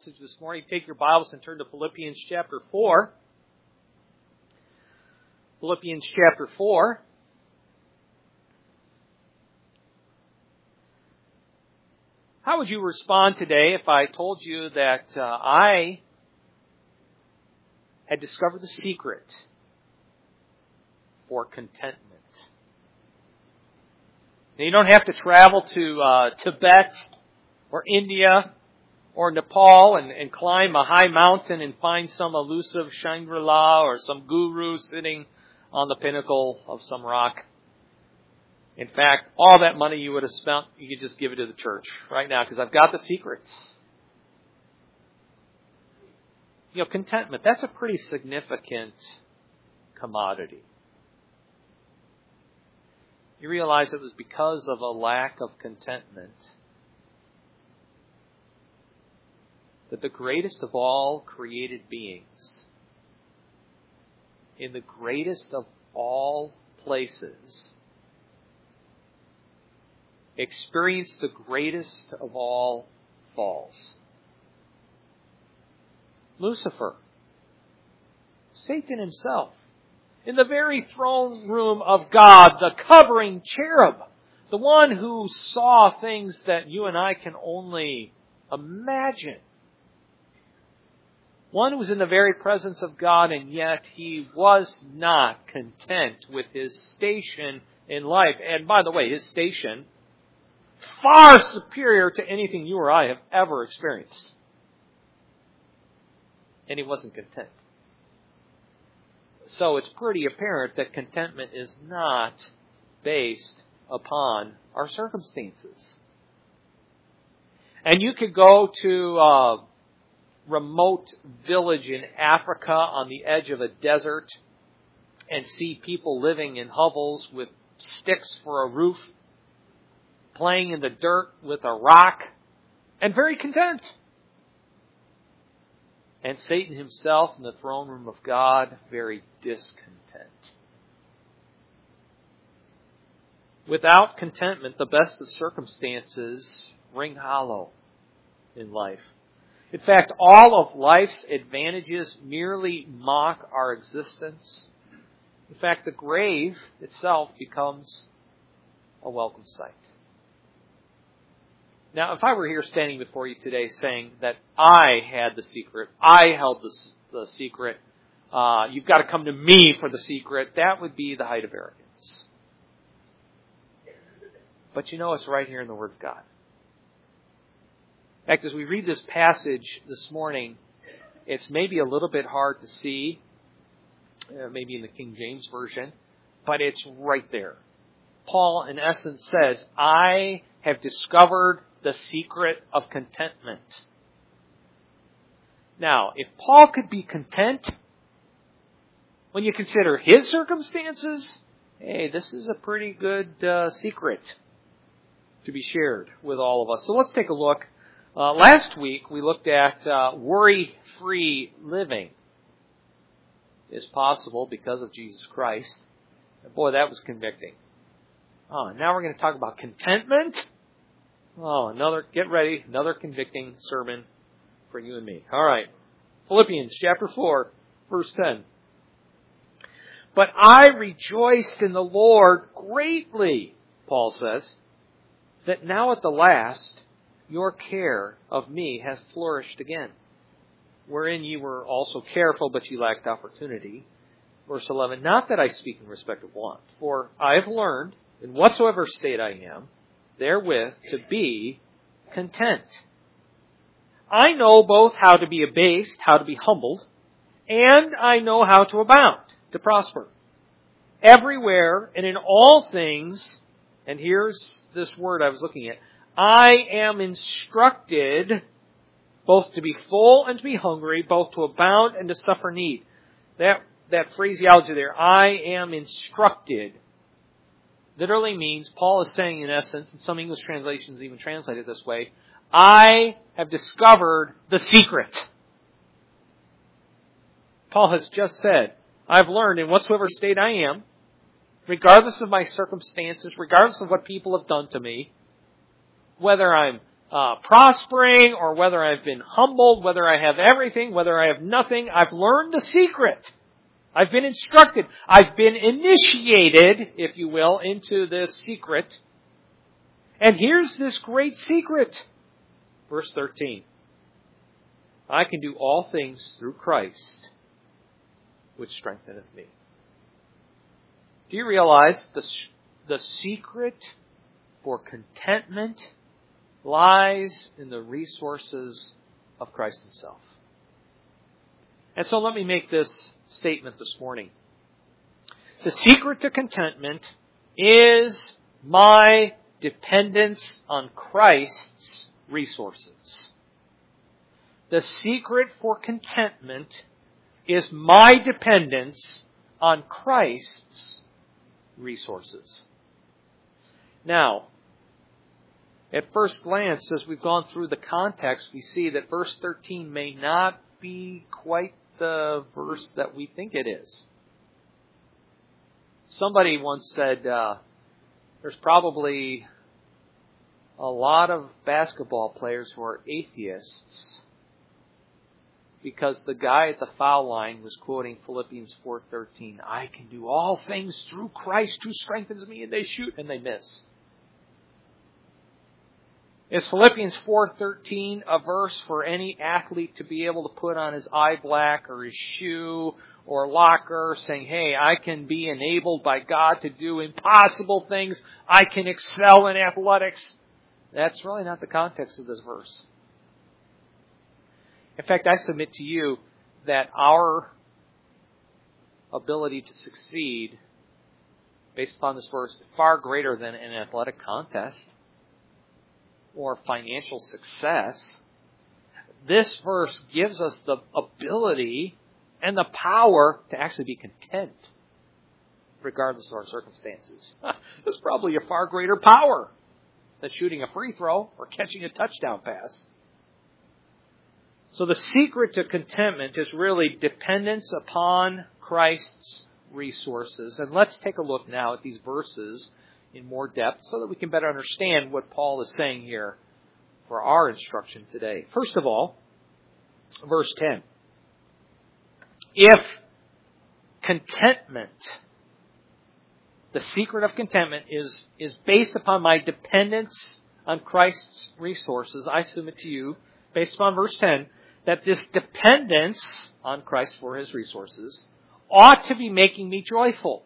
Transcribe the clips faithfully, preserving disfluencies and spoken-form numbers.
This morning, take your Bibles and turn to Philippians chapter four. Philippians chapter four. How would you respond today if I told you that uh, I had discovered the secret for contentment? Now, you don't have to travel to uh, Tibet or India or Nepal and, and climb a high mountain and find some elusive Shangri-La or some guru sitting on the pinnacle of some rock. In fact, all that money you would have spent, you could just give it to the church right now because I've got the secrets. You know, contentment, that's a pretty significant commodity. You realize it was because of a lack of contentment that the greatest of all created beings, in the greatest of all places, experienced the greatest of all falls. Lucifer, Satan himself, in the very throne room of God, the covering cherub, the one who saw things that you and I can only imagine. One who was in the very presence of God, and yet he was not content with his station in life. And by the way, his station, far superior to anything you or I have ever experienced. And he wasn't content. So it's pretty apparent that contentment is not based upon our circumstances. And you could go to uh, remote village in Africa on the edge of a desert and see people living in hovels with sticks for a roof, playing in the dirt with a rock, and very content. And Satan himself in the throne room of God, very discontent. Without contentment, the best of circumstances ring hollow in life. In fact, all of life's advantages merely mock our existence. In fact, the grave itself becomes a welcome sight. Now, if I were here standing before you today saying that I had the secret, I held the, the secret, uh, you've got to come to me for the secret, that would be the height of arrogance. But you know, it's right here in the Word of God. In fact, as we read this passage this morning, it's maybe a little bit hard to see, uh, maybe in the King James Version, but it's right there. Paul, in essence, says, I have discovered the secret of contentment. Now, if Paul could be content, when you consider his circumstances, hey, this is a pretty good uh, secret to be shared with all of us. So let's take a look. Uh, last week, we looked at uh, worry-free living is possible because of Jesus Christ. And boy, that was convicting. Oh, now we're going to talk about contentment. Oh, another, get ready, another convicting sermon for you and me. All right. Philippians chapter four, verse ten. But I rejoiced in the Lord greatly, Paul says, that now at the last your care of me hath flourished again, wherein ye were also careful, but ye lacked opportunity. Verse eleven, not that I speak in respect of want, for I have learned, in whatsoever state I am, therewith to be content. I know both how to be abased, how to be humbled, and I know how to abound, to prosper. Everywhere and in all things, and here's this word I was looking at, I am instructed both to be full and to be hungry, both to abound and to suffer need. That, that phraseology there, I am instructed, literally means, Paul is saying in essence, and some English translations even translate it this way, I have discovered the secret. Paul has just said, I've learned in whatsoever state I am, regardless of my circumstances, regardless of what people have done to me, whether I'm uh, prospering or whether I've been humbled, whether I have everything, whether I have nothing, I've learned the secret. I've been instructed. I've been initiated, if you will, into this secret. And here's this great secret. Verse thirteen. I can do all things through Christ, which strengtheneth me. Do you realize the, the secret for contentment lies in the resources of Christ Himself? And so let me make this statement this morning. The secret to contentment is my dependence on Christ's resources. The secret for contentment is my dependence on Christ's resources. Now, at first glance, as we've gone through the context, we see that verse thirteen may not be quite the verse that we think it is. Somebody once said, uh, there's probably a lot of basketball players who are atheists because the guy at the foul line was quoting Philippians four thirteen. I can do all things through Christ who strengthens me, and they shoot and they miss. Is Philippians four thirteen a verse for any athlete to be able to put on his eye black or his shoe or locker saying, hey, I can be enabled by God to do impossible things. I can excel in athletics. That's really not the context of this verse. In fact, I submit to you that our ability to succeed based upon this verse is far greater than an athletic contest or financial success. This verse gives us the ability and the power to actually be content regardless of our circumstances. There's probably a far greater power than shooting a free throw or catching a touchdown pass. So the secret to contentment is really dependence upon Christ's resources. And let's take a look now at these verses in more depth so that we can better understand what Paul is saying here for our instruction today. First of all, verse ten. If contentment, the secret of contentment is, is based upon my dependence on Christ's resources, I submit to you, based upon verse ten, that this dependence on Christ for His resources ought to be making me joyful.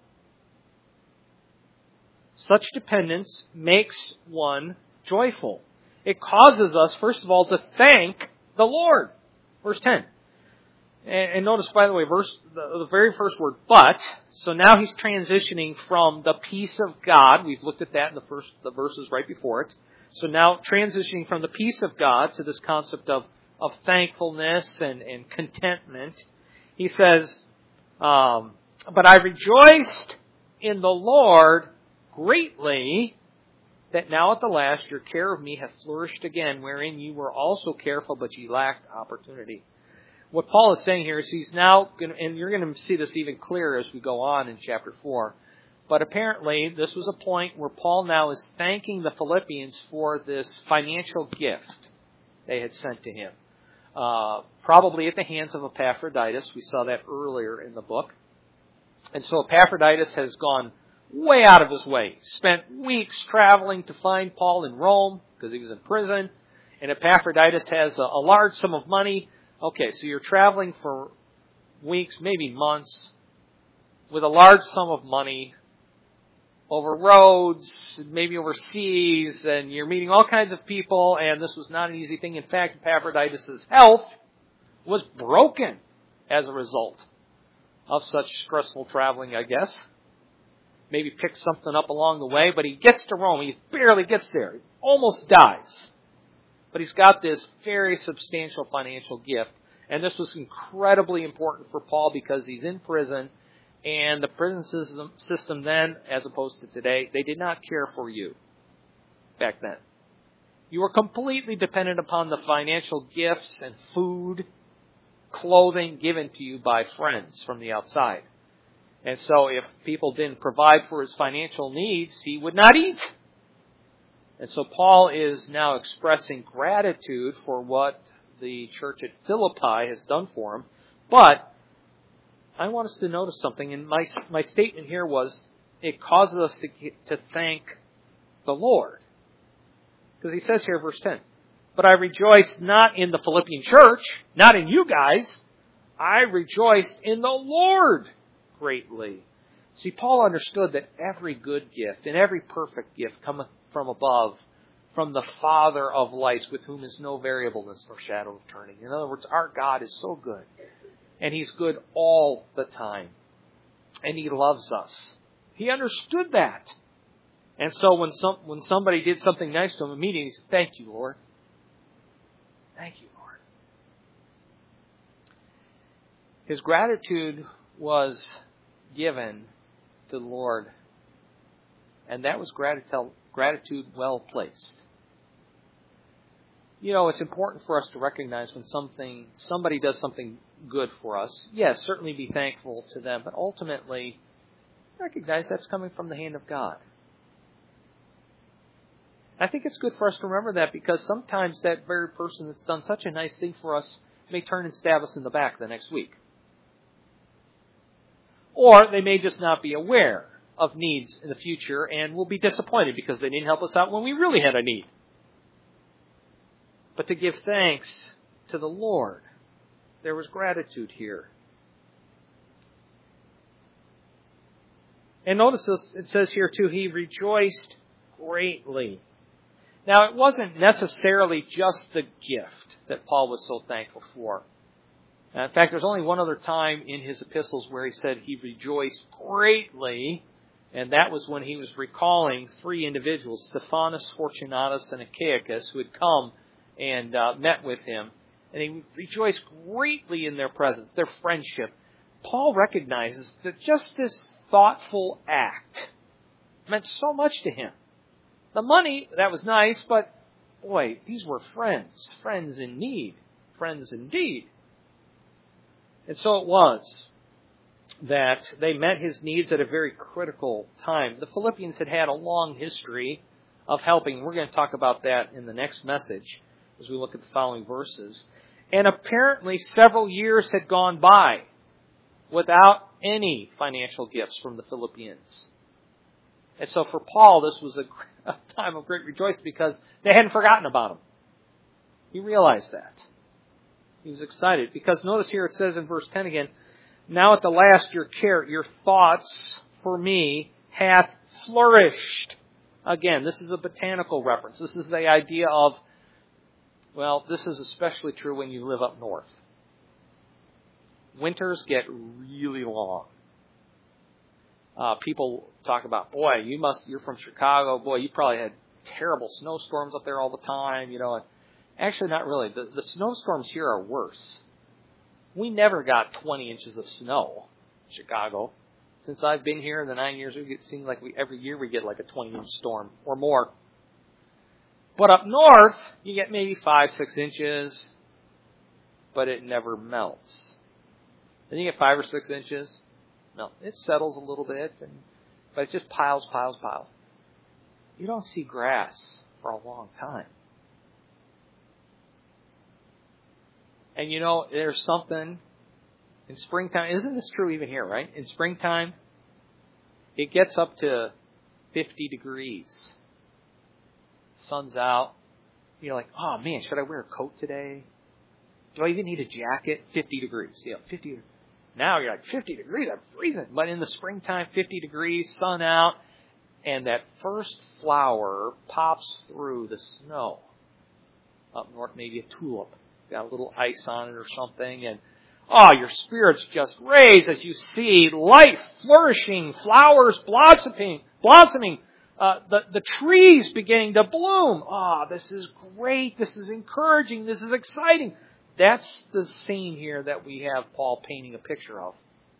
Such dependence makes one joyful. It causes us, first of all, to thank the Lord. Verse ten. And, and notice, by the way, verse the, the very first word, but. So now he's transitioning from the peace of God. We've looked at that in the first the verses right before it. So now transitioning from the peace of God to this concept of, of thankfulness and, and contentment. He says, um, but I rejoiced in the Lord greatly that now at the last your care of me hath flourished again, wherein you were also careful, but ye lacked opportunity. What Paul is saying here is he's now, going to, and you're going to see this even clearer as we go on in chapter four, but apparently this was a point where Paul now is thanking the Philippians for this financial gift they had sent to him. Uh, probably at the hands of Epaphroditus. We saw that earlier in the book. And so Epaphroditus has gone way out of his way. Spent weeks traveling to find Paul in Rome because he was in prison. And Epaphroditus has a, a large sum of money. Okay, so you're traveling for weeks, maybe months, with a large sum of money over roads, maybe overseas, and you're meeting all kinds of people, and this was not an easy thing. In fact, Epaphroditus' health was broken as a result of such stressful traveling, I guess. Maybe picked something up along the way, but he gets to Rome. He barely gets there. He almost dies. But he's got this very substantial financial gift. And this was incredibly important for Paul because he's in prison. And the prison system, system then, as opposed to today, they did not care for you back then. You were completely dependent upon the financial gifts and food, clothing given to you by friends from the outside. And so if people didn't provide for his financial needs, he would not eat. And so Paul is now expressing gratitude for what the church at Philippi has done for him. But I want us to notice something, and my my statement here was it causes us to, to thank the Lord. Because he says here, verse ten, but I rejoice not in the Philippian church, not in you guys. I rejoiced in the Lord greatly. See, Paul understood that every good gift and every perfect gift cometh from above, from the Father of lights, with whom is no variableness nor shadow of turning. In other words, our God is so good. And He's good all the time. And He loves us. He understood that. And so when some when somebody did something nice to him immediately, he said, thank you, Lord. Thank you, Lord. His gratitude was given to the Lord. And that was gratitude, gratitude well placed. You know, it's important for us to recognize when something somebody does something good for us. Yes, certainly be thankful to them, but ultimately recognize that's coming from the hand of God. I think it's good for us to remember that, because sometimes that very person that's done such a nice thing for us may turn and stab us in the back the next week. Or they may just not be aware of needs in the future and will be disappointed because they didn't help us out when we really had a need. But to give thanks to the Lord, there was gratitude here. And notice this, it says here too, he rejoiced greatly. Now, it wasn't necessarily just the gift that Paul was so thankful for. In fact, there's only one other time in his epistles where he said he rejoiced greatly, and that was when he was recalling three individuals, Stephanas, Fortunatus, and Achaicus, who had come and uh, met with him. And he rejoiced greatly in their presence, their friendship. Paul recognizes that just this thoughtful act meant so much to him. The money, that was nice, but boy, these were friends. Friends in need. Friends indeed. And so it was that they met his needs at a very critical time. The Philippians had had a long history of helping. We're going to talk about that in the next message as we look at the following verses. And apparently several years had gone by without any financial gifts from the Philippians. And so for Paul, this was a a time of great rejoicing because they hadn't forgotten about him. He realized that. He was excited because notice here it says in verse ten again, now at the last your care, your thoughts for me hath flourished. Again, this is a botanical reference. This is the idea of, well, this is especially true when you live up north. Winters get really long. Uh, people talk about, boy, you must, you're from Chicago, boy, you probably had terrible snowstorms up there all the time, you know. Actually, not really. The, the snowstorms here are worse. We never got twenty inches of snow in Chicago. Since I've been here in the nine years, it seems like we every year we get like a twenty-inch storm or more. But up north, you get maybe five, six inches, but it never melts. Then you get five or six inches. No, it settles a little bit, and, but it just piles, piles, piles. You don't see grass for a long time. And you know, there's something in springtime. Isn't this true even here, right? In springtime, it gets up to fifty degrees. Sun's out. You're like, oh man, should I wear a coat today? Do I even need a jacket? fifty degrees. Yeah, fifty degrees. Now you're like, fifty degrees, I'm freezing. But in the springtime, fifty degrees, sun out, and that first flower pops through the snow. Up north, maybe a tulip. Got a little ice on it or something. And, oh, your spirits just raise as you see life flourishing, flowers blossoming, blossoming, uh, the, the trees beginning to bloom. Ah, oh, this is great. This is encouraging. This is exciting. That's the scene here that we have Paul painting a picture of.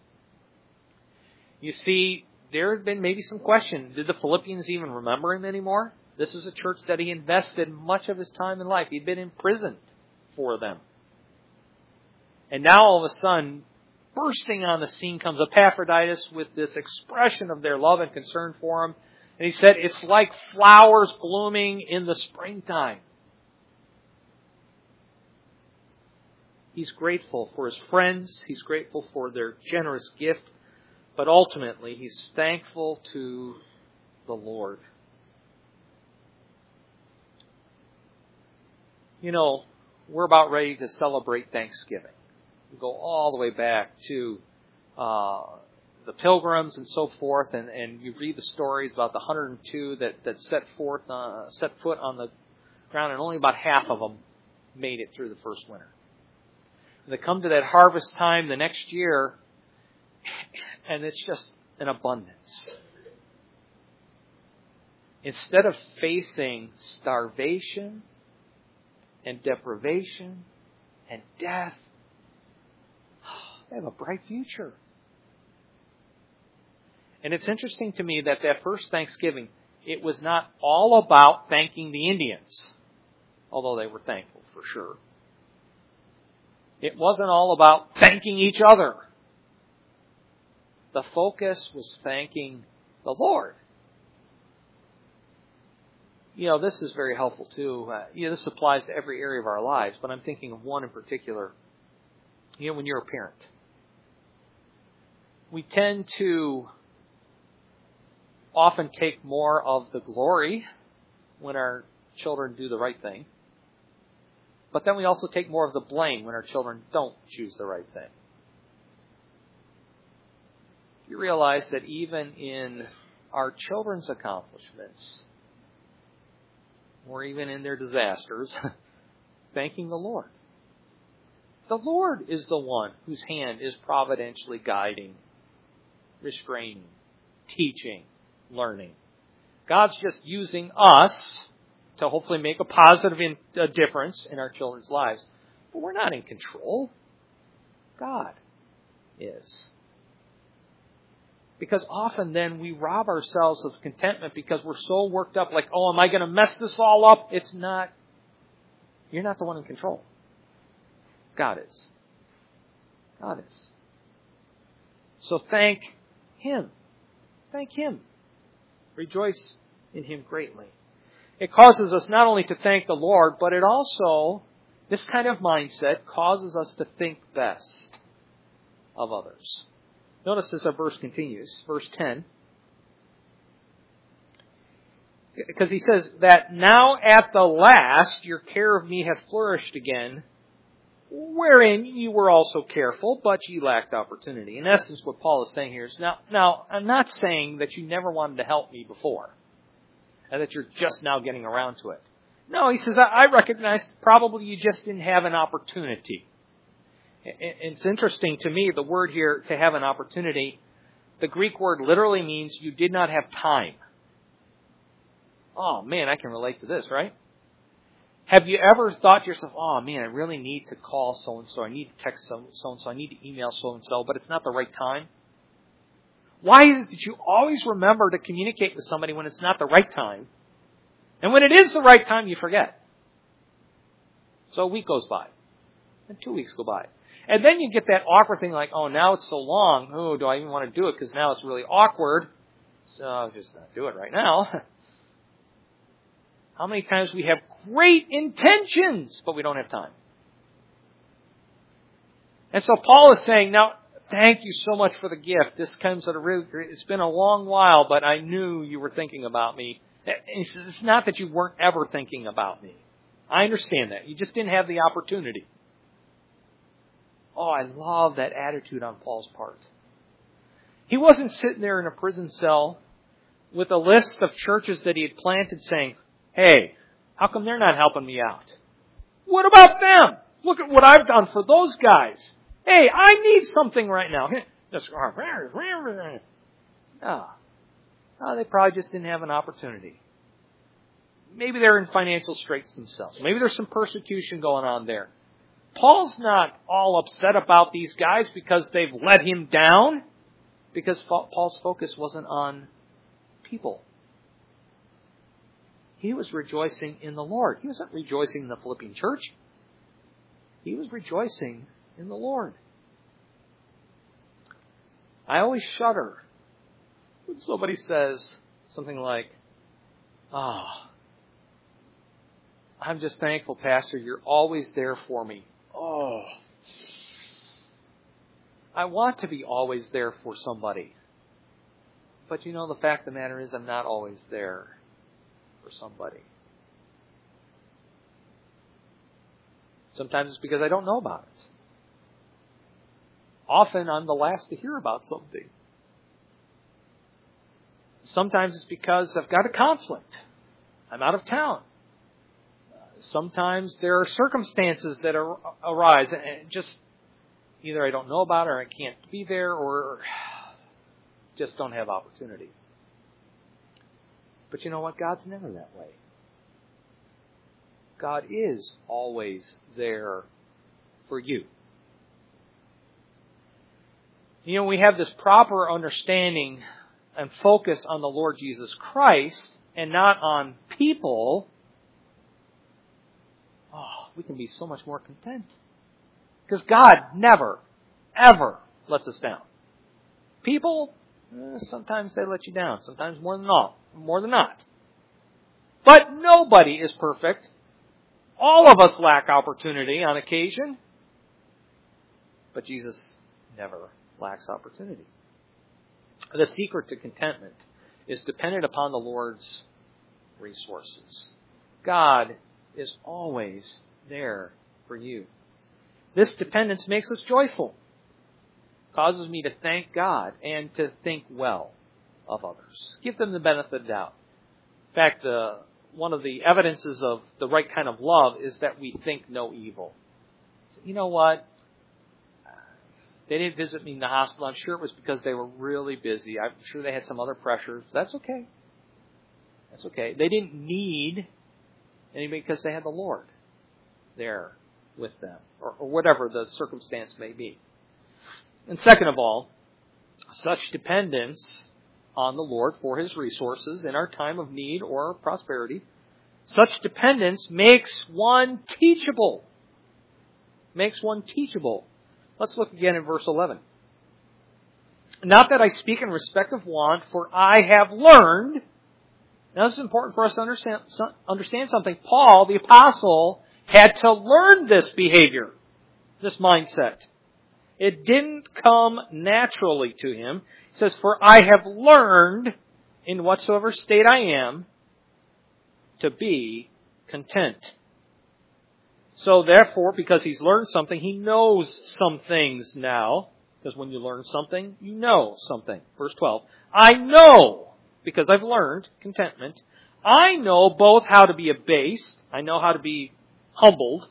You see, there had been maybe some question. Did the Philippians even remember him anymore? This is a church that he invested much of his time in life. He'd been imprisoned for them. And now all of a sudden, bursting on the scene comes Epaphroditus with this expression of their love and concern for him. And he said, it's like flowers blooming in the springtime. He's grateful for his friends. He's grateful for their generous gift. But ultimately, he's thankful to the Lord. You know, we're about ready to celebrate Thanksgiving. We go all the way back to uh, the Pilgrims and so forth, and, and you read the stories about the one hundred two that, that set forth uh, set foot on the ground, and only about half of them made it through the first winter. And they come to that harvest time the next year, and it's just an abundance. Instead of facing starvation and deprivation and death, they have a bright future. And it's interesting to me that that first Thanksgiving, it was not all about thanking the Indians, although they were thankful for sure. It wasn't all about thanking each other. The focus was thanking the Lord. You know, this is very helpful too. Uh, you know, this applies to every area of our lives, but I'm thinking of one in particular. You know, when you're a parent, we tend to often take more of the glory when our children do the right thing. But then we also take more of the blame when our children don't choose the right thing. You realize that even in our children's accomplishments, or even in their disasters, thanking the Lord. The Lord is the one whose hand is providentially guiding, restraining, teaching, learning. God's just using us to hopefully make a positive in, a difference in our children's lives. But we're not in control. God is. Because often then we rob ourselves of contentment because we're so worked up like, oh, am I going to mess this all up? It's not. You're not the one in control. God is. God is. So thank Him. Thank Him. Rejoice in Him greatly. It causes us not only to thank the Lord, but it also, this kind of mindset causes us to think best of others. Notice as our verse continues, verse ten. Because he says that now at the last your care of me hath flourished again, wherein you were also careful, but ye lacked opportunity. In essence, what Paul is saying here is, now, now I'm not saying that you never wanted to help me before, and that you're just now getting around to it. No, he says, I recognize probably you just didn't have an opportunity. It's interesting to me, the word here, to have an opportunity, the Greek word literally means you did not have time. Oh, man, I can relate to this, right? Have you ever thought to yourself, oh, man, I really need to call so-and-so, I need to text so-and-so, I need to email so-and-so, but it's not the right time? Why is it that you always remember to communicate with somebody when it's not the right time? And when it is the right time, you forget. So a week goes by. And two weeks go by. And then you get that awkward thing like, oh, now it's so long. Oh, do I even want to do it? Because now it's really awkward. So I'll just not do it right now. How many times we have great intentions, but we don't have time? And so Paul is saying, now, thank you so much for the gift. This comes at a really, it's been a long while, but I knew you were thinking about me. He says, it's not that you weren't ever thinking about me. I understand that. You just didn't have the opportunity. Oh, I love that attitude on Paul's part. He wasn't sitting there in a prison cell with a list of churches that he had planted saying, hey, how come they're not helping me out? What about them? Look at what I've done for those guys. Hey, I need something right now. Just, no. No, they probably just didn't have an opportunity. Maybe they're in financial straits themselves. Maybe there's some persecution going on there. Paul's not all upset about these guys because they've let him down, because Paul's focus wasn't on people. He was rejoicing in the Lord. He wasn't rejoicing in the Philippian church. He was rejoicing in the Lord. I always shudder when somebody says Something like, oh, I'm just thankful, Pastor, you're always there for me. Oh, I want to be always there for somebody. But you know, the fact of the matter is I'm not always there for somebody. Sometimes it's because I don't know about it. Often I'm the last to hear about something. Sometimes it's because I've got a conflict. I'm out of town. Sometimes there are circumstances that are, arise and just either I don't know about it or I can't be there or just don't have opportunity. But you know what? God's never that way. God is always there for you. You know, we have this proper understanding and focus on the Lord Jesus Christ and not on people. Oh, we can be so much more content. Because God never, ever lets us down. People, eh, sometimes they let you down. Sometimes more than not. More than not. But nobody is perfect. All of us lack opportunity on occasion. But Jesus never lacks opportunity. The secret to contentment is dependent upon the Lord's resources. God is always there for you. This dependence makes us joyful, causes me to thank God and to think well of others. Give them the benefit of the doubt. In fact, uh, one of the evidences of the right kind of love is that we think no evil. So, you know what? They didn't visit me in the hospital. I'm sure it was because they were really busy. I'm sure they had some other pressures. That's okay. That's okay. They didn't need anybody because they had the Lord there with them, or, or whatever the circumstance may be. And second of all, such dependence on the Lord for His resources in our time of need or prosperity, such dependence makes one teachable. Makes one teachable. Let's look again in verse eleven. Not that I speak in respect of want, for I have learned. Now this is important for us to understand, understand something. Paul, the apostle, had to learn this behavior, this mindset. It didn't come naturally to him. It says, for I have learned in whatsoever state I am to be content. So therefore, because he's learned something, he knows some things now. Because when you learn something, you know something. Verse twelve. I know, because I've learned contentment, I know both how to be abased, I know how to be humbled,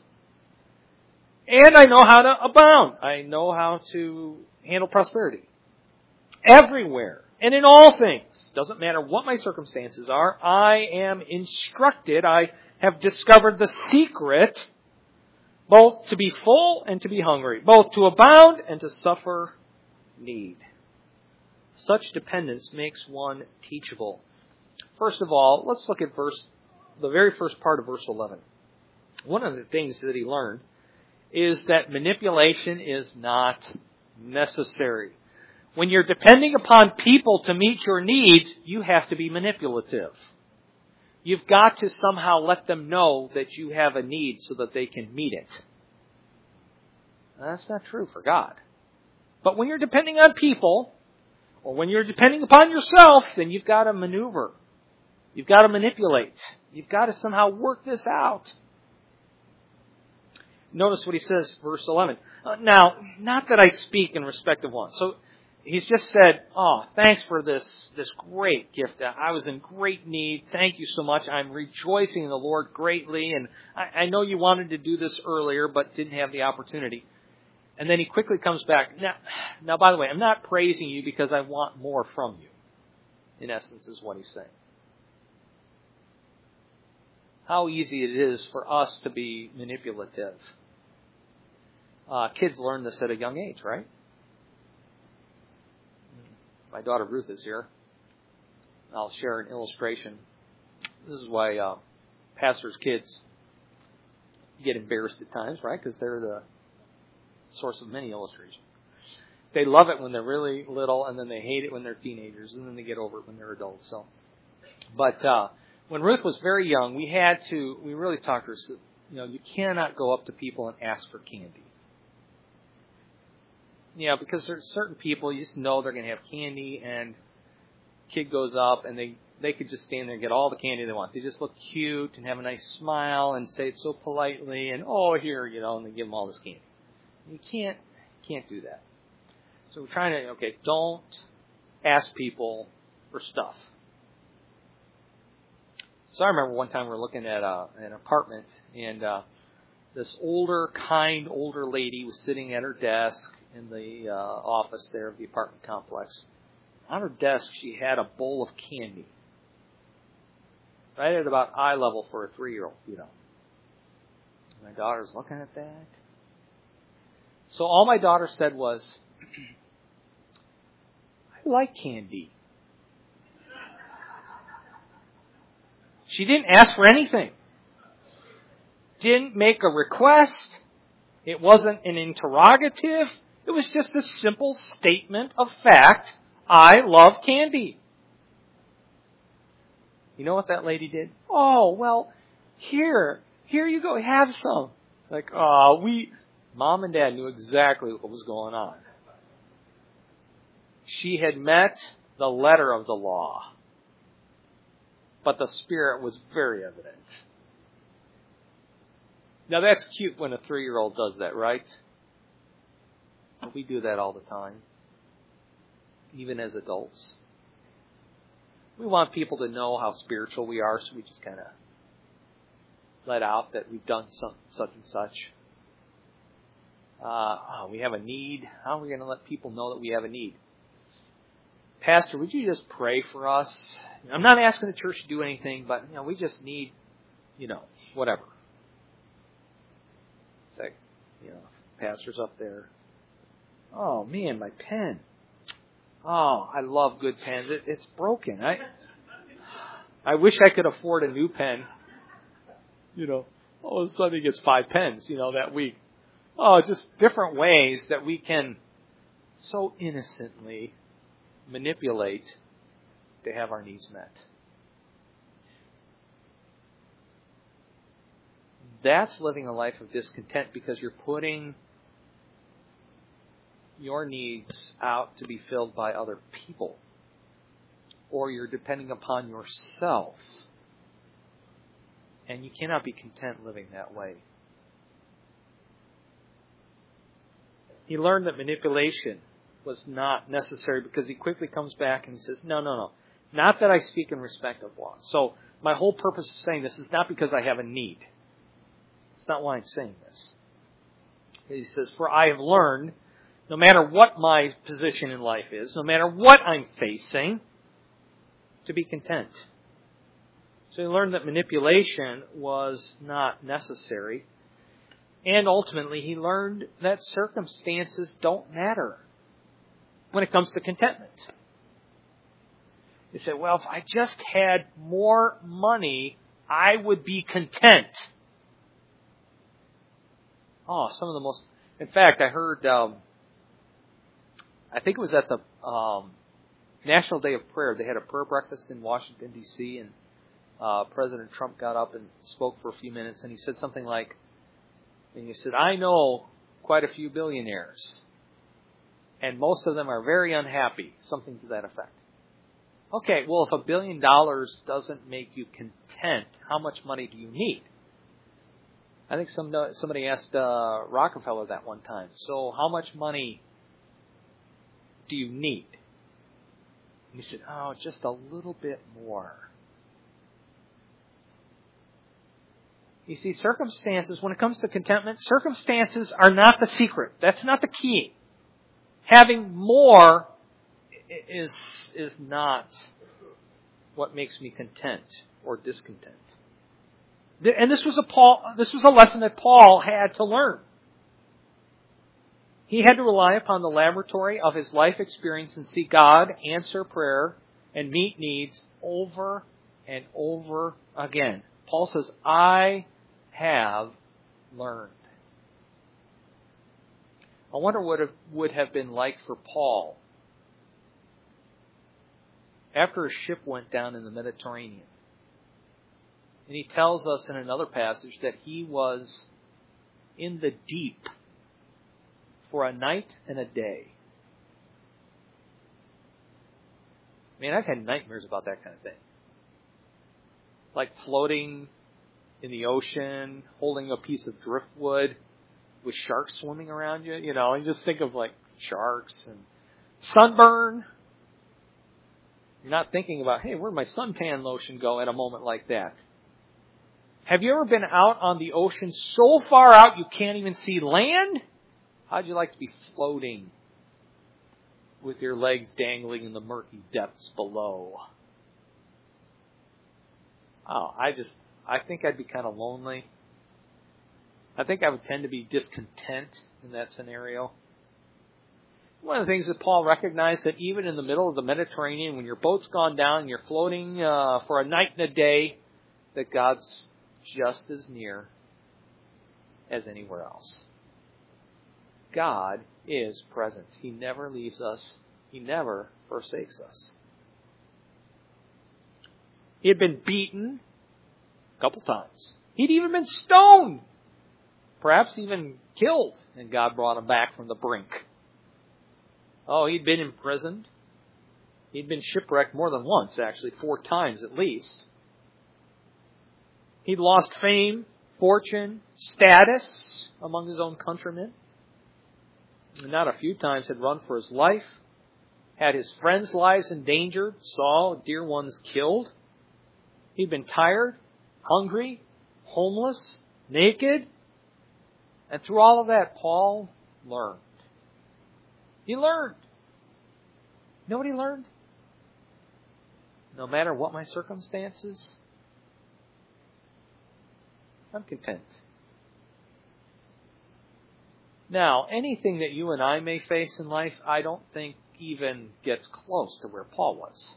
and I know how to abound. I know how to handle prosperity. Everywhere and in all things, doesn't matter what my circumstances are, I am instructed, I have discovered the secret both to be full and to be hungry, both to abound and to suffer need. Such dependence makes one teachable. First of all, let's look at verse, the very first part of verse eleven. One of the things that he learned is that manipulation is not necessary. When you're depending upon people to meet your needs, you have to be manipulative. You've got to somehow let them know that you have a need so that they can meet it. That's not true for God. But when you're depending on people, or when you're depending upon yourself, then you've got to maneuver. You've got to manipulate. You've got to somehow work this out. Notice what he says, verse eleven. Uh, now, not that I speak in respect of one. So, he's just said, oh, thanks for this, this great gift. I was in great need. Thank you so much. I'm rejoicing in the Lord greatly. And I, I know you wanted to do this earlier, but didn't have the opportunity. And then he quickly comes back. Now, now, by the way, I'm not praising you because I want more from you. In essence, is what he's saying. How easy it is for us to be manipulative. Uh, kids learn this at a young age, right? My daughter Ruth is here. I'll share an illustration. This is why uh, pastors' kids get embarrassed at times, right? Because they're the source of many illustrations. They love it when they're really little, and then they hate it when they're teenagers, and then they get over it when they're adults. So But uh, when Ruth was very young, we had to, we really talked to her, you know, you cannot go up to people and ask for candy. You know, because there's certain people, you just know they're going to have candy, and kid goes up, and they, they could just stand there and get all the candy they want. They just look cute and have a nice smile and say it so politely, and, oh, here, you know, and they give them all this candy. You can't, can't do that. So we're trying to, okay, don't ask people for stuff. So I remember one time we were looking at a, an apartment, and uh, this older, kind, older lady was sitting at her desk in the uh, office there of the apartment complex. On her desk, she had a bowl of candy, right at about eye level for a three-year-old, you know. My daughter's looking at that. So all my daughter said was, I like candy. She didn't ask for anything. Didn't make a request. It wasn't an interrogative. It was just a simple statement of fact. I love candy. You know what that lady did? Oh, well, here, here you go, have some. Like, oh, we, Mom and Dad knew exactly what was going on. She had met the letter of the law, but the spirit was very evident. Now that's cute when a three-year-old does that, right? We do that all the time, even as adults. We want people to know how spiritual we are, so we just kind of let out that we've done some, such and such. Uh, oh, we have a need. How are we going to let people know that we have a need? Pastor, would you just pray for us? I'm not asking the church to do anything, but you know, we just need, you know, whatever. It's like, you know, pastor's up there. Oh man, my pen. Oh, I love good pens. It, it's broken. I I wish I could afford a new pen. You know, all of a sudden he gets five pens, you know, that week. Oh, just different ways that we can so innocently manipulate to have our needs met. That's living a life of discontent because you're putting your needs out to be filled by other people, or you're depending upon yourself, and you cannot be content living that way. He learned that manipulation was not necessary because he quickly comes back and he says, no, no, no, not that I speak in respect of law. So my whole purpose of saying this is not because I have a need. It's not why I'm saying this. He says, for I have learned, no matter what my position in life is, no matter what I'm facing, to be content. So he learned that manipulation was not necessary. And ultimately, he learned that circumstances don't matter when it comes to contentment. He said, well, if I just had more money, I would be content. Oh, some of the most... In fact, I heard... Um, I think it was at the um, National Day of Prayer. They had a prayer breakfast in Washington, D C, and uh, President Trump got up and spoke for a few minutes, and he said something like, and he said, I know quite a few billionaires, and most of them are very unhappy, something to that effect. Okay, well, if a billion dollars doesn't make you content, how much money do you need? I think some somebody asked uh, Rockefeller that one time, so how much money do you need? And he said, oh, just a little bit more. You see, circumstances, when it comes to contentment, circumstances are not the secret. That's not the key. Having more is, is not what makes me content or discontent. And this was a Paul, this was a lesson that Paul had to learn. He had to rely upon the laboratory of his life experience and see God answer prayer and meet needs over and over again. Paul says, I have learned. I wonder what it would have been like for Paul after a ship went down in the Mediterranean. And he tells us in another passage that he was in the deep for a night and a day. Man, I've had nightmares about that kind of thing. Like floating in the ocean, holding a piece of driftwood with sharks swimming around you. You know, and just think of like sharks and sunburn. You're not thinking about, hey, where'd my suntan lotion go at a moment like that? Have you ever been out on the ocean so far out you can't even see land? How'd you like to be floating with your legs dangling in the murky depths below? Oh, I just, I think I'd be kind of lonely. I think I would tend to be discontent in that scenario. One of the things that Paul recognized, that even in the middle of the Mediterranean, when your boat's gone down and you're floating uh, for a night and a day, that God's just as near as anywhere else. God is present. He never leaves us. He never forsakes us. He had been beaten a couple times. He'd even been stoned. Perhaps even killed. And God brought him back from the brink. Oh, he'd been imprisoned. He'd been shipwrecked more than once, actually, four times at least. He'd lost fame, fortune, status among his own countrymen. And not a few times had run for his life. Had his friends' lives endangered. Saw dear ones killed. He'd been tired, hungry, homeless, naked. And through all of that, Paul learned. He learned. You know what he learned? No matter what my circumstances, I'm content. Now, anything that you and I may face in life, I don't think even gets close to where Paul was.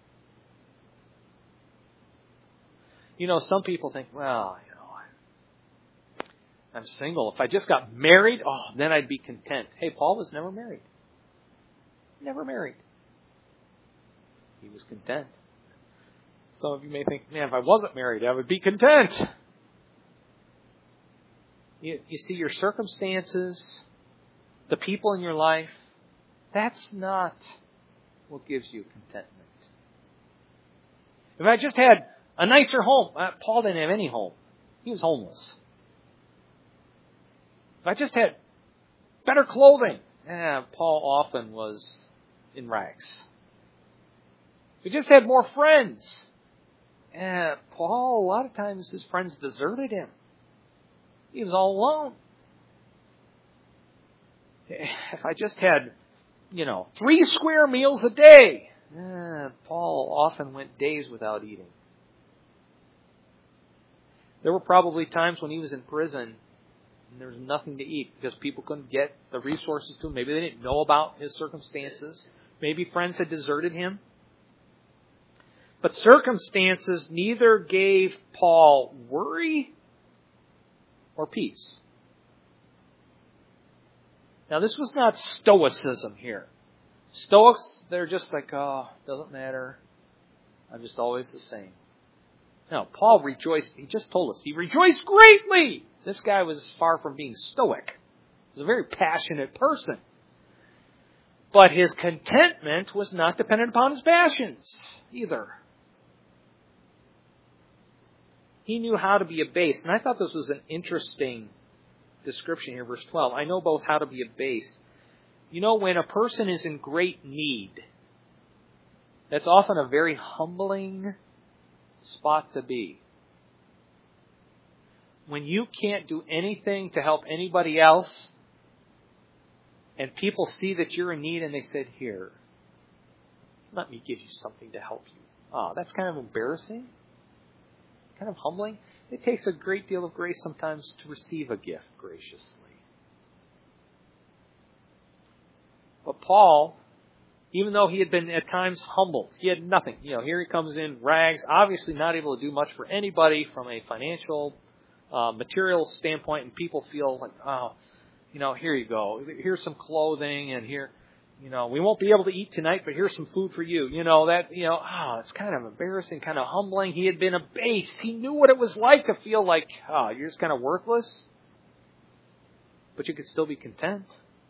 You know, some people think, well, you know, I'm single. If I just got married, oh, then I'd be content. Hey, Paul was never married. Never married. He was content. Some of you may think, man, if I wasn't married, I would be content. You, you see, your circumstances, the people in your life, that's not what gives you contentment. If I just had a nicer home, uh, Paul didn't have any home. He was homeless. If I just had better clothing, eh, Paul often was in rags. If he just had more friends, eh, Paul, a lot of times his friends deserted him. He was all alone. If I just had, you know, three square meals a day, eh, Paul often went days without eating. There were probably times when he was in prison and there was nothing to eat because people couldn't get the resources to him. Maybe they didn't know about his circumstances. Maybe friends had deserted him. But circumstances neither gave Paul worry or peace. Now, this was not stoicism here. Stoics, they're just like, oh, doesn't matter. I'm just always the same. No, Paul rejoiced. He just told us. He rejoiced greatly. This guy was far from being stoic. He was a very passionate person. But his contentment was not dependent upon his passions either. He knew how to be abased. And I thought this was an interesting description here, verse twelve. I know both how to be abased. You know, when a person is in great need, that's often a very humbling spot to be. When you can't do anything to help anybody else, and people see that you're in need and they said, here, let me give you something to help you. Oh, that's kind of embarrassing. Kind of humbling. It takes a great deal of grace sometimes to receive a gift graciously. But Paul, even though he had been at times humbled, he had nothing. You know, here he comes in rags, obviously not able to do much for anybody from a financial, uh, material standpoint, and people feel like, oh, you know, here you go. Here's some clothing, and here, You know, we won't be able to eat tonight, but here's some food for you. You know, that, you know, oh, it's kind of embarrassing, kind of humbling. He had been abased. He knew what it was like to feel like, oh, you're just kind of worthless. But you could still be content.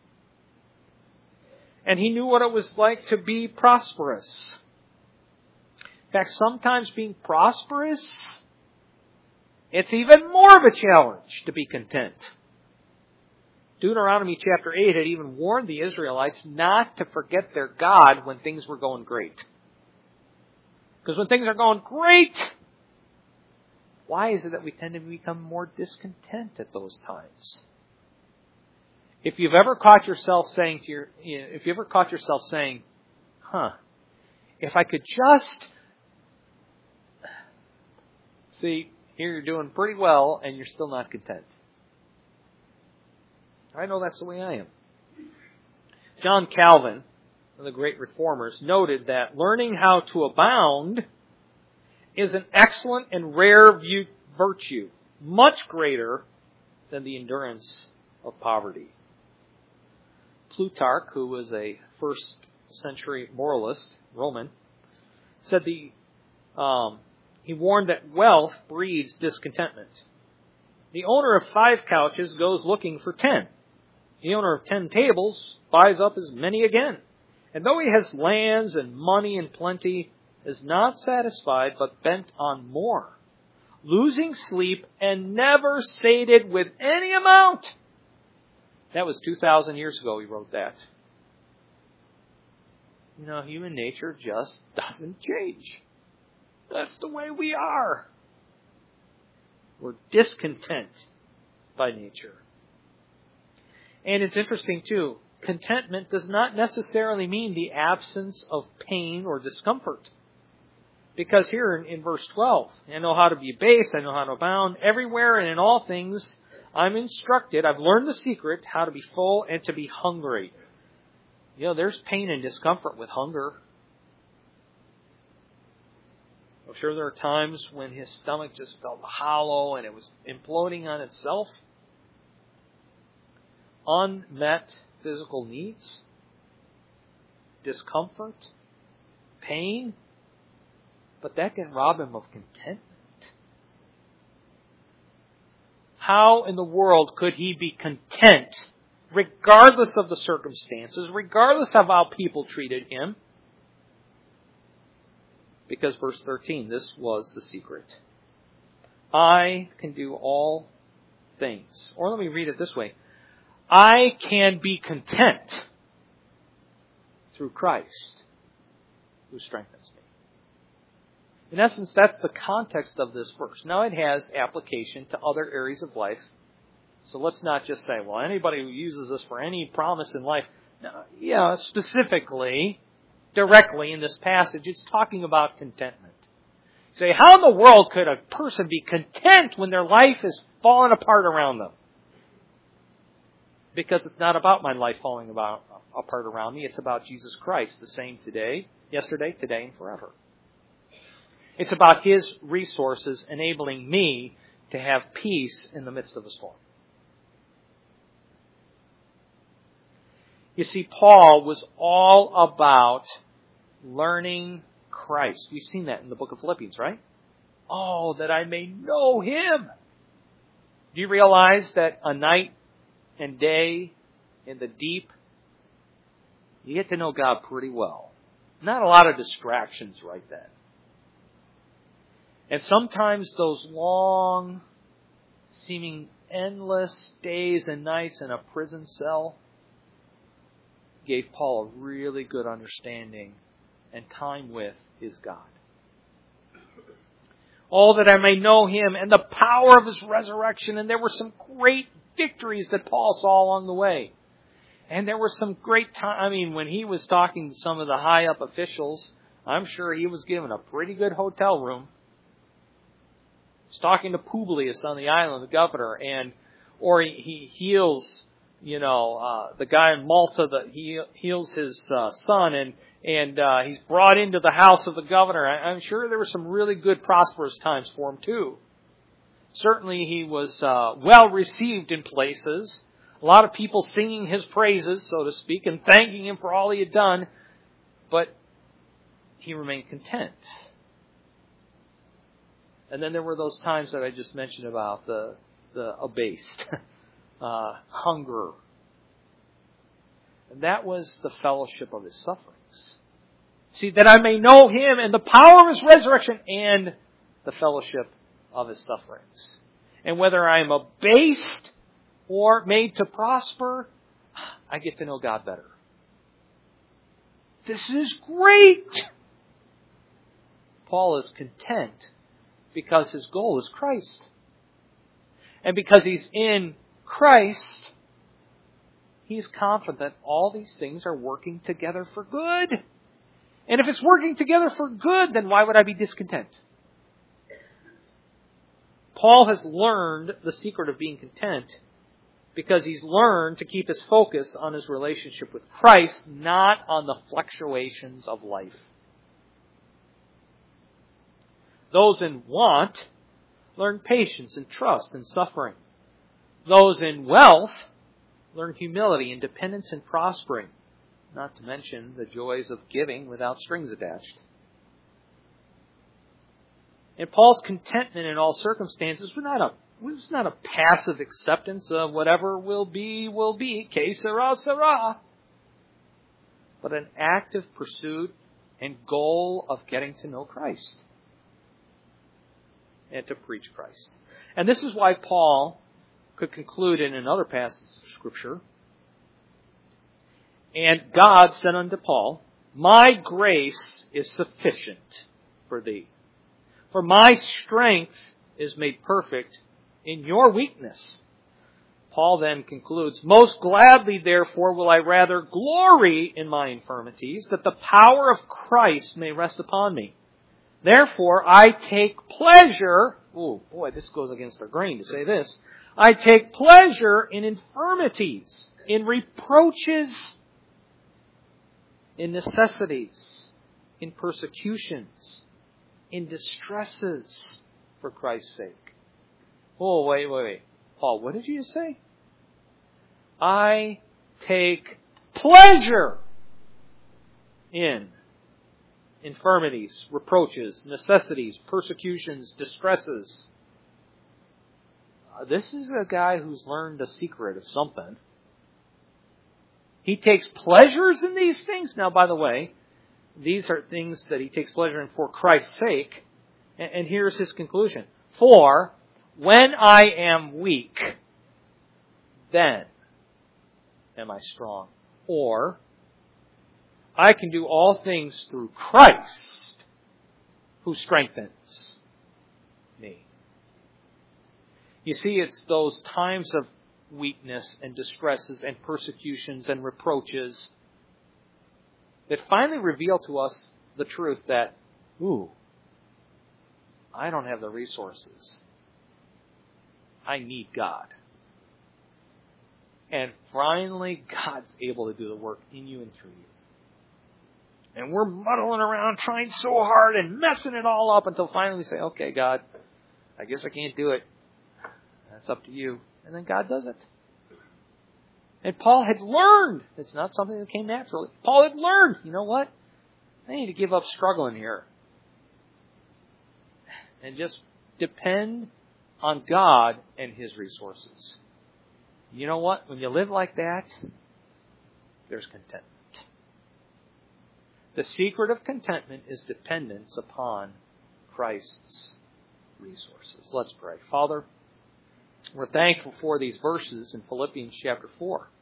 And he knew what it was like to be prosperous. In fact, sometimes being prosperous, it's even more of a challenge to be content. Deuteronomy chapter eight had even warned the Israelites not to forget their God when things were going great. Because when things are going great, why is it that we tend to become more discontent at those times? If you've ever caught yourself saying to your, if you ever caught yourself saying, huh, if I could just, see, here you're doing pretty well and you're still not content. I know that's the way I am. John Calvin, one of the great reformers, noted that learning how to abound is an excellent and rare virtue, much greater than the endurance of poverty. Plutarch, who was a first century moralist, Roman, said the um, he warned that wealth breeds discontentment. The owner of five couches goes looking for ten. The owner of ten tables buys up as many again. And though he has lands and money in plenty, is not satisfied but bent on more, losing sleep and never sated with any amount. That was two thousand years ago he wrote that. You know, human nature just doesn't change. That's the way we are. We're discontent by nature. And it's interesting, too, contentment does not necessarily mean the absence of pain or discomfort. Because here in, in verse twelve, I know how to be abased, I know how to abound. Everywhere and in all things I'm instructed, I've learned the secret, how to be full and to be hungry. You know, there's pain and discomfort with hunger. I'm sure there are times when his stomach just felt hollow and it was imploding on itself. Unmet physical needs, discomfort, pain, but that didn't rob him of contentment. How in the world could he be content, regardless of the circumstances, regardless of how people treated him? Because verse thirteen, this was the secret. I can do all things. Or let me read it this way. I can be content through Christ who strengthens me. In essence, that's the context of this verse. Now it has application to other areas of life. So let's not just say, well, anybody who uses this for any promise in life. No, yeah, specifically, directly in this passage, it's talking about contentment. You say, how in the world could a person be content when their life is falling apart around them? Because it's not about my life falling about, apart around me. It's about Jesus Christ, the same today, yesterday, today, and forever. It's about His resources enabling me to have peace in the midst of a storm. You see, Paul was all about learning Christ. We've seen that in the book of Philippians, right? Oh, that I may know Him. Do you realize that a night and day in the deep, you get to know God pretty well. Not a lot of distractions right then. And sometimes those long, seeming endless days and nights in a prison cell gave Paul a really good understanding and time with his God. Oh, that I may know Him and the power of His resurrection. And there were some great victories that Paul saw along the way. And there were some great time. I mean, when he was talking to some of the high up officials, I'm sure he was given a pretty good hotel room. He was talking to Publius on the island, the governor, and or he, he heals, you know, uh, the guy in Malta that he heals his uh, son, and and uh, he's brought into the house of the governor. I, I'm sure there were some really good, prosperous times for him too. Certainly he was uh, well received in places. A lot of people singing His praises, so to speak, and thanking Him for all He had done, but he remained content. And then there were those times that I just mentioned about the the abased, uh, hunger. And that was the fellowship of His sufferings. See, that I may know Him and the power of His resurrection and the fellowship of His sufferings. And whether I am abased or made to prosper, I get to know God better. This is great! Paul is content because his goal is Christ. And because he's in Christ, he's confident all these things are working together for good. And if it's working together for good, then why would I be discontent? Paul has learned the secret of being content because he's learned to keep his focus on his relationship with Christ, not on the fluctuations of life. Those in want learn patience and trust and suffering. Those in wealth learn humility and dependence and prospering, not to mention the joys of giving without strings attached. And Paul's contentment in all circumstances was not a was not a passive acceptance of whatever will be, will be, que sera, sera, but an active pursuit and goal of getting to know Christ and to preach Christ. And this is why Paul could conclude in another passage of Scripture, and God said unto Paul, my grace is sufficient for thee, for my strength is made perfect in your weakness. Paul then concludes, most gladly therefore will I rather glory in my infirmities, that the power of Christ may rest upon me. Therefore I take pleasure, oh boy, this goes against our grain to say this, I take pleasure in infirmities, in reproaches, in necessities, in persecutions, in distresses for Christ's sake. Oh, wait, wait, wait. Paul, what did you say? I take pleasure in infirmities, reproaches, necessities, persecutions, distresses. Uh, this is a guy who's learned a secret of something. He takes pleasures in these things. Now, by the way, these are things that he takes pleasure in for Christ's sake. And, and here's his conclusion. For when I am weak, then am I strong. Or, I can do all things through Christ, who strengthens me. You see, it's those times of weakness and distresses and persecutions and reproaches that finally reveal to us the truth that, ooh, I don't have the resources. I need God. And finally, God's able to do the work in you and through you. And we're muddling around trying so hard and messing it all up until finally we say, okay, God, I guess I can't do it. That's up to you. And then God does it. And Paul had learned. It's not something that came naturally. Paul had learned, you know what? I need to give up struggling here. And just depend on God and His resources. You know what? When you live like that, there's contentment. The secret of contentment is dependence upon Christ's resources. Let's pray. Father, we're thankful for these verses in Philippians chapter four.